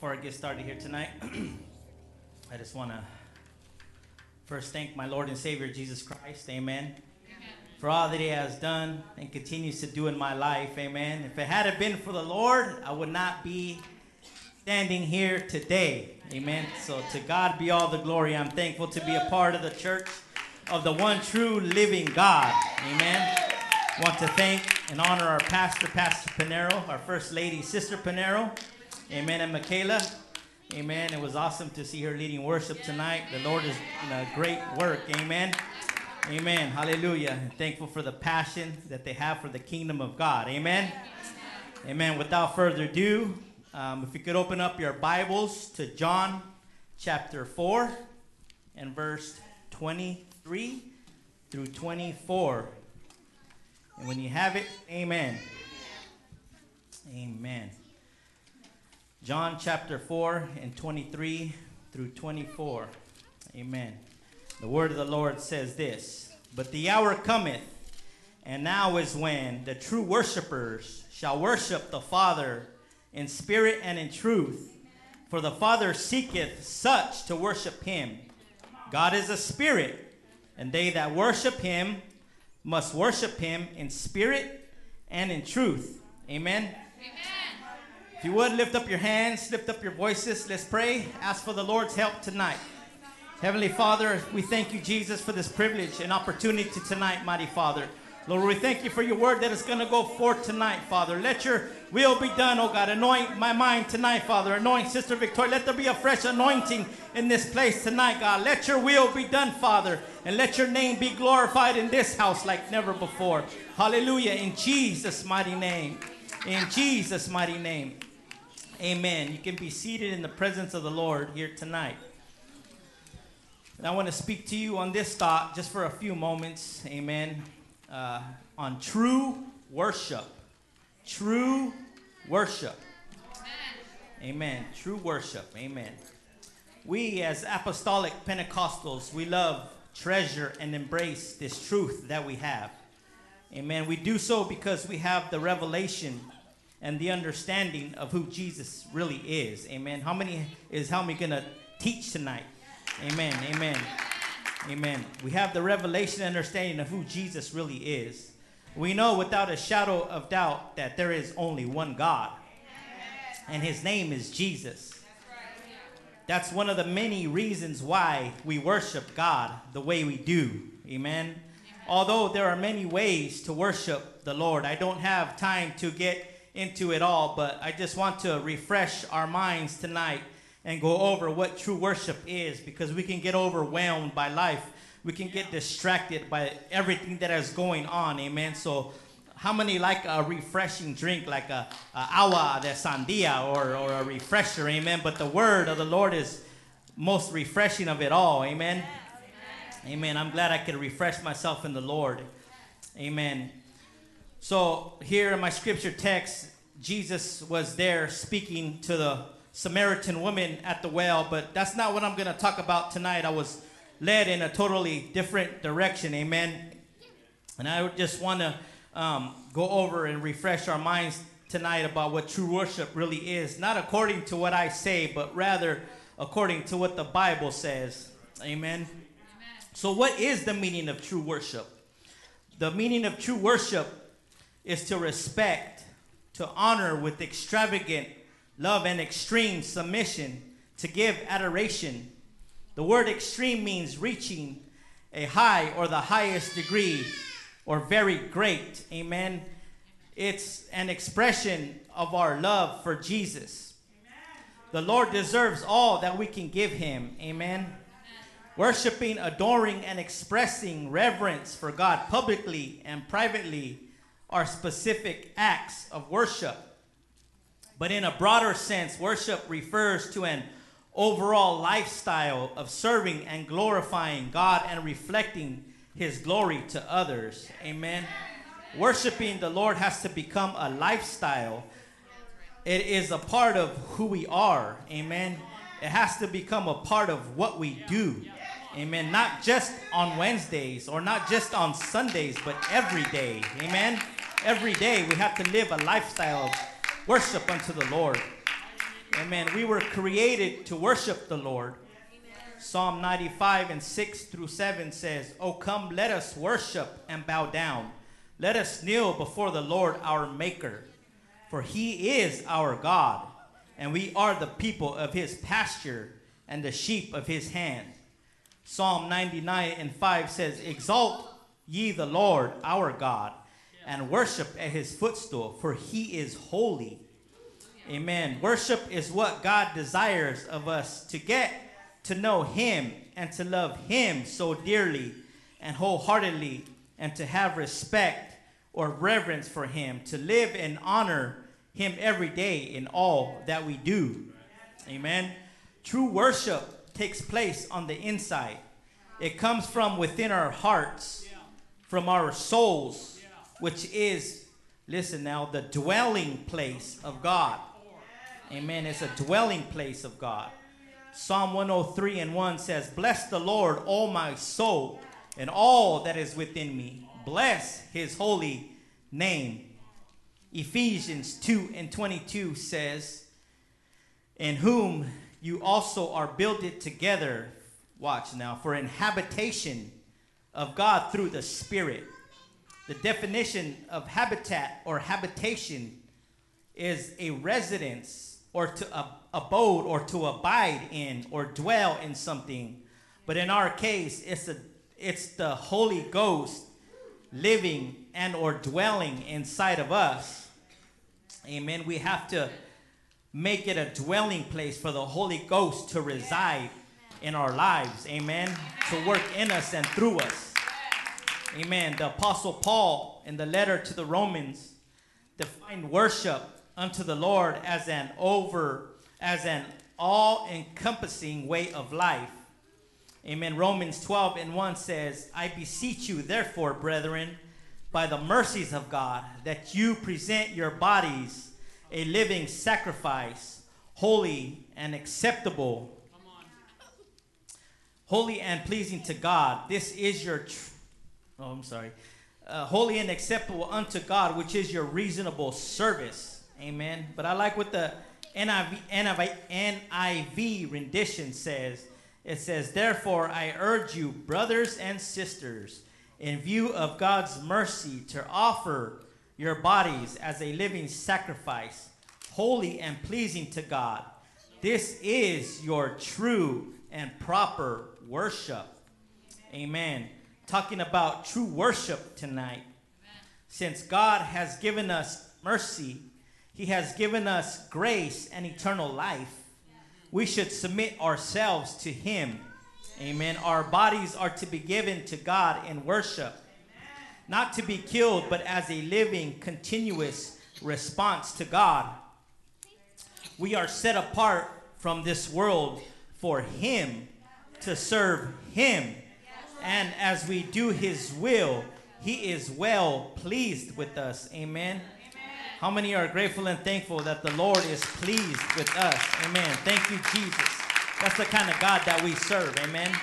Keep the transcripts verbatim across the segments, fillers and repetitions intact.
before I get started here tonight, I just want to first thank my Lord and Savior, Jesus Christ. Amen. Amen. For all that he has done and continues to do in my life. Amen. If it hadn't been for the Lord, I would not be standing here today. Amen. So to God be all the glory. I'm thankful to be a part of the church of the one true living God. Amen. I want to thank and honor our pastor, Pastor Pinero, our first lady, Sister Pinero. Amen. And Michaela. Amen. It was awesome to see her leading worship tonight. The Lord is doing a great work. Amen. Amen. Hallelujah. And thankful for the passion that they have for the kingdom of God. Amen. Amen. Without further ado, um, if you could open up your Bibles to John chapter four and verse twenty-three through twenty-four. And when you have it, amen. Amen. John chapter four and twenty-three through twenty-four. Amen. The word of the Lord says this: But the hour cometh, and now is when the true worshipers shall worship the Father in spirit and in truth. For the Father seeketh such to worship him. God is a spirit, and they that worship him must worship him in spirit and in truth. Amen. Amen. If you would, lift up your hands, lift up your voices. Let's pray. Ask for the Lord's help tonight. Heavenly Father, we thank you, Jesus, for this privilege and opportunity tonight, mighty Father. Lord, we thank you for your word that is going to go forth tonight, Father. Let your will be done, oh God. Anoint my mind tonight, Father. Anoint Sister Victoria. Let there be a fresh anointing in this place tonight, God. Let your will be done, Father. And let your name be glorified in this house like never before. Hallelujah. In Jesus' mighty name. In Jesus' mighty name. Amen. You can be seated in the presence of the Lord here tonight. And I want to speak to you on this thought just for a few moments. Amen. Uh, on true worship. True worship. Amen. Amen. True worship. Amen. We as apostolic Pentecostals, we love, treasure, and embrace this truth that we have. Amen. We do so because we have the revelation and the understanding of who Jesus really is. Amen. How many is how many gonna teach tonight? Amen. Amen. Amen. We have the revelation and understanding of who Jesus really is. We know without a shadow of doubt that there is only one God, and his name is Jesus. That's one of the many reasons why we worship God the way we do. Amen. Although there are many ways to worship the Lord, I don't have time to get into it all, but I just want to refresh our minds tonight and go over what true worship is, because we can get overwhelmed by life. We can get distracted by everything that is going on. Amen. So how many like a refreshing drink, like a, a agua de sandia or, or a refresher? Amen. But the word of the Lord is most refreshing of it all. Amen. Amen. Amen. I'm glad I could refresh myself in the Lord. Amen. So here in my scripture text, Jesus was there speaking to the Samaritan woman at the well, but that's not what I'm going to talk about tonight. I was led in a totally different direction. Amen. And I just want to um, go over and refresh our minds tonight about what true worship really is. Not according to what I say, but rather according to what the Bible says. Amen. Amen. So what is the meaning of true worship? The meaning of true worship is to respect, to honor with extravagant love and extreme submission, to give adoration. The word extreme means reaching a high or the highest degree or very great. Amen. It's an expression of our love for Jesus. The Lord deserves all that we can give him. Amen. Worshiping, adoring, and expressing reverence for God publicly and privately are specific acts of worship. But in a broader sense, worship refers to an overall lifestyle of serving and glorifying God and reflecting his glory to others. Amen. Worshiping the Lord has to become a lifestyle. It is a part of who we are. Amen. It has to become a part of what we do. Amen. Not just on Wednesdays or not just on Sundays, but every day. Amen. Every day we have to live a lifestyle of worship unto the Lord. Amen. We were created to worship the Lord. Psalm ninety-five and six through seven says, "Oh, come, let us worship and bow down. Let us kneel before the Lord our Maker. For he is our God, and we are the people of his pasture and the sheep of his hand." Psalm ninety-nine and five says, "Exalt ye the Lord our God, and worship at his footstool, for he is holy." Amen. Worship is what God desires of us, to get to know him and to love him so dearly and wholeheartedly, and to have respect or reverence for him, to live and honor him every day in all that we do. Amen. True worship takes place on the inside. It comes from within our hearts, from our souls, which is, listen now, the dwelling place of God. Amen. It's a dwelling place of God. Psalm one oh three and one says, "Bless the Lord, O my soul, and all that is within me. Bless his holy name." Ephesians two and twenty-two says, "In whom you also are builded together," watch now, "for an habitation of God through the Spirit." The definition of habitat or habitation is a residence, or to ab- abode, or to abide in, or dwell in something. But in our case, it's a it's the Holy Ghost living and or dwelling inside of us. Amen. We have to make it a dwelling place for the Holy Ghost to reside in our lives. Amen. To work in us and through us. Amen. The Apostle Paul, in the letter to the Romans, defined worship unto the Lord as an over, as an all-encompassing way of life. Amen. Romans twelve and one says, "I beseech you, therefore, brethren, by the mercies of God, that you present your bodies a living sacrifice, holy and acceptable, holy and pleasing to God. This is your, tr- oh, I'm sorry, uh, holy and acceptable unto God, which is your reasonable service." Amen. But I like what the N I V, N I V, N I V rendition says. It says, "Therefore I urge you, brothers and sisters, in view of God's mercy, to offer your bodies as a living sacrifice, holy and pleasing to God. This is your true and proper worship." Amen. Talking about true worship tonight. Since God has given us mercy, he has given us grace and eternal life, we should submit ourselves to him. Amen. Our bodies are to be given to God in worship, not to be killed, but as a living, continuous response to God. We are set apart from this world for him, to serve him. And as we do his will, he is well pleased with us. Amen. How many are grateful and thankful that the Lord is pleased with us? Amen. Thank you, Jesus. That's the kind of God that we serve. Amen.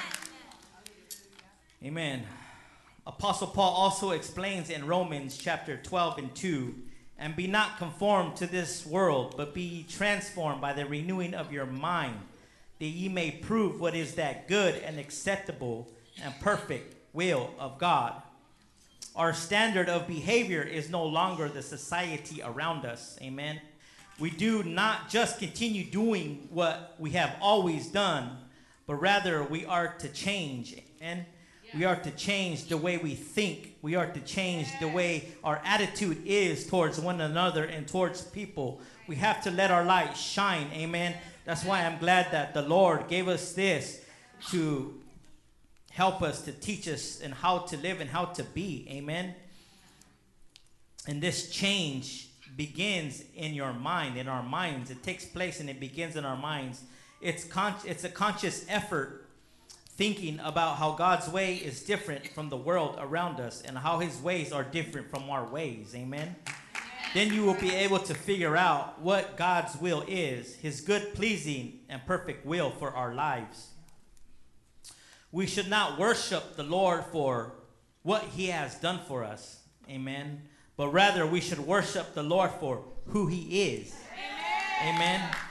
Amen. Apostle Paul also explains in Romans chapter twelve and two, "And be not conformed to this world, but be ye transformed by the renewing of your mind, that ye may prove what is that good and acceptable and perfect will of God." Our standard of behavior is no longer the society around us. Amen. We do not just continue doing what we have always done, but rather we are to change. And we are to change the way we think. We are to change the way our attitude is towards one another and towards people. We have to let our light shine. Amen. That's why I'm glad that the Lord gave us this to help us, to teach us and how to live and how to be. Amen. And this change begins in your mind, in our minds. It takes place and it begins in our minds. It's con- it's a conscious effort, thinking about how God's way is different from the world around us and how his ways are different from our ways. Amen. Then you will be able to figure out what God's will is, his good, pleasing, and perfect will for our lives. We should not worship the Lord for what he has done for us. Amen. But rather we should worship the Lord for who he is. Amen. Amen.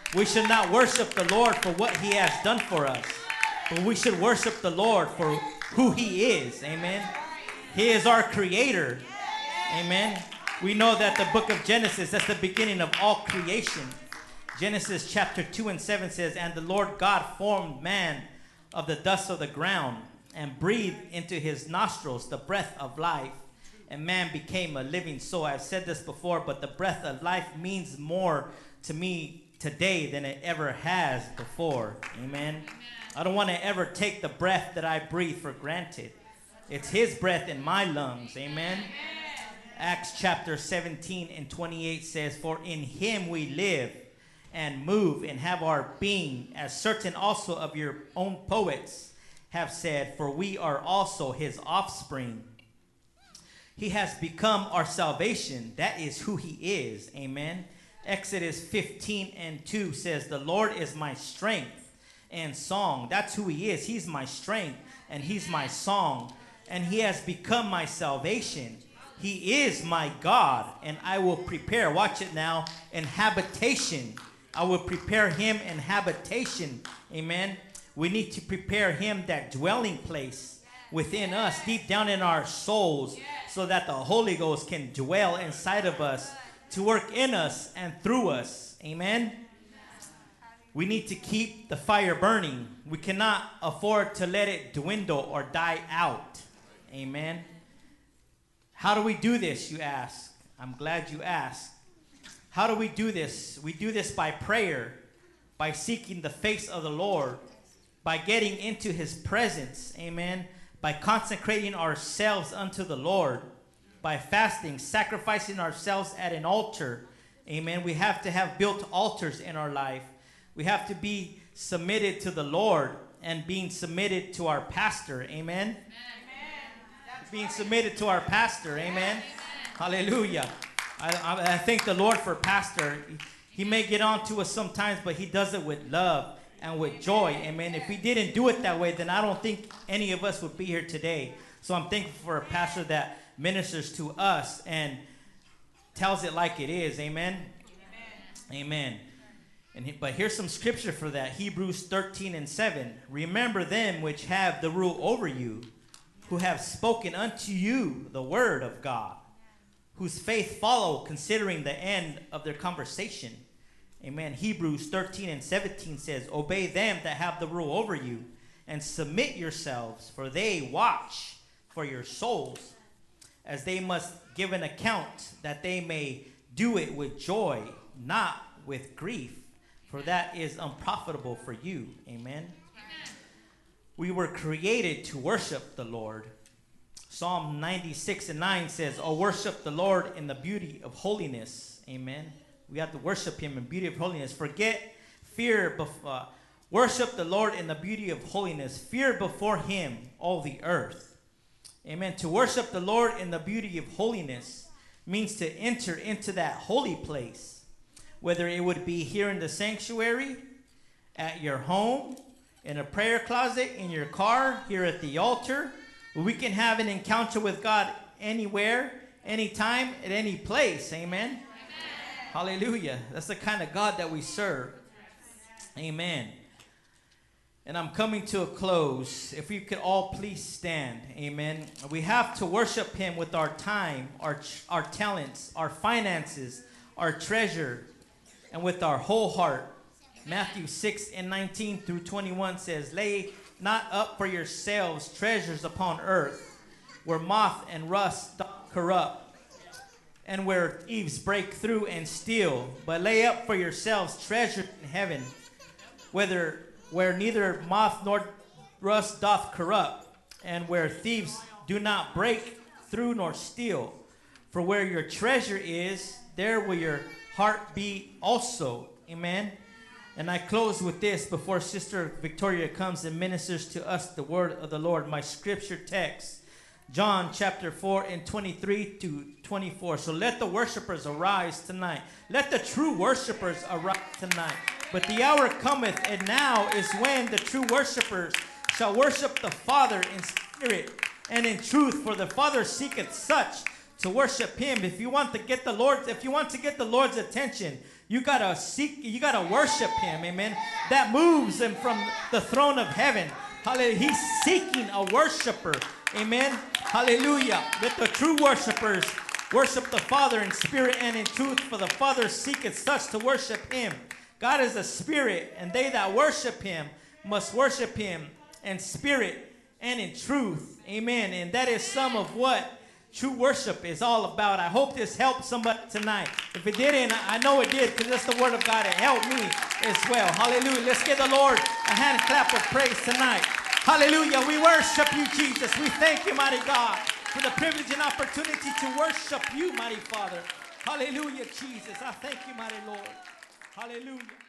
We should not worship the Lord for what he has done for us, but we should worship the Lord for who he is. Amen. He is our creator. Amen. We know that the book of Genesis, that's the beginning of all creation. Genesis chapter two and seven says, and the Lord God formed man of the dust of the ground and breathed into his nostrils the breath of life, and man became a living soul. I've said this before, but the breath of life means more to me today than it ever has before. Amen. Amen. I don't want to ever take the breath that I breathe for granted. It's his breath in my lungs. Amen. Amen. Acts chapter seventeen and twenty-eight says, for in him we live and move and have our being, as certain also of your own poets have said, for we are also his offspring. He has become our salvation. That is who he is. Amen. Exodus fifteen and two says, the Lord is my strength and song. That's who he is. He's my strength and he's my song. And he has become my salvation. He is my God, and I will prepare, watch it now, in habitation. I will prepare him in habitation. Amen. We need to prepare him that dwelling place within us, deep down in our souls, so that the Holy Ghost can dwell inside of us, to work in us and through us. Amen. We need to keep the fire burning. We cannot afford to let it dwindle or die out. Amen. How do we do this, you ask? I'm glad you asked. How do we do this? We do this by prayer, by seeking the face of the Lord, by getting into his presence. Amen. By consecrating ourselves unto the Lord, by fasting, sacrificing ourselves at an altar. Amen. We have to have built altars in our life. We have to be submitted to the Lord and being submitted to our pastor. Amen. Amen. Being submitted to our pastor. Amen. Amen. Hallelujah. I, I, I thank the Lord for pastor. He, he may get on to us sometimes, but he does it with love and with joy. Amen. If we didn't do it that way, then I don't think any of us would be here today. So I'm thankful for a pastor that ministers to us and tells it like it is. Amen. Amen. Amen. And he, but here's some scripture for that. Hebrews thirteen and seven. Remember them which have the rule over you, who have spoken unto you the word of God, whose faith follow, considering the end of their conversation. Amen. Hebrews thirteen and seventeen says, obey them that have the rule over you, and submit yourselves, for they watch for your souls, as they must give an account, that they may do it with joy, not with grief, for that is unprofitable for you. Amen. We were created to worship the Lord. Psalm ninety-six and nine says, oh, worship the Lord in the beauty of holiness. Amen. We have to worship him in beauty of holiness. Forget fear. Bef- uh, worship the Lord in the beauty of holiness. Fear before him all the earth. Amen. To worship the Lord in the beauty of holiness means to enter into that holy place. Whether it would be here in the sanctuary, at your home, in a prayer closet, in your car, here at the altar. We can have an encounter with God anywhere, anytime, at any place. Amen. Amen. Hallelujah. That's the kind of God that we serve. Amen. And I'm coming to a close. If we could all please stand. Amen. We have to worship him with our time, our, our talents, our finances, our treasure, and with our whole heart. Matthew six and nineteen through twenty-one says, lay not up for yourselves treasures upon earth, where moth and rust doth corrupt, and where thieves break through and steal. But lay up for yourselves treasure in heaven, whether where neither moth nor rust doth corrupt, and where thieves do not break through nor steal. For where your treasure is, there will your heart be also. Amen. And I close with this before Sister Victoria comes and ministers to us the word of the Lord. My scripture text, John chapter four and twenty-three to twenty-four. So let the worshipers arise tonight. Let the true worshipers arise tonight. But the hour cometh, and now is when the true worshipers shall worship the Father in spirit and in truth. For the Father seeketh such to worship him. If you want to get the Lord's, if you want to get the Lord's attention, You got to seek, you got to worship him, amen. That moves him from the throne of heaven. Hallelujah. He's seeking a worshiper, amen. Hallelujah. Let the true worshipers worship the Father in spirit and in truth, for the Father seeketh such to worship him. God is a spirit, and they that worship him must worship him in spirit and in truth. Amen. And that is some of what true worship is all about. I hope this helped somebody tonight. If it didn't, I know it did, because that's the word of God. It helped me as well. Hallelujah. Let's give the Lord a hand clap of praise tonight. Hallelujah. We worship you, Jesus. We thank you, mighty God, for the privilege and opportunity to worship you, mighty Father. Hallelujah, Jesus. I thank you, mighty Lord. Hallelujah.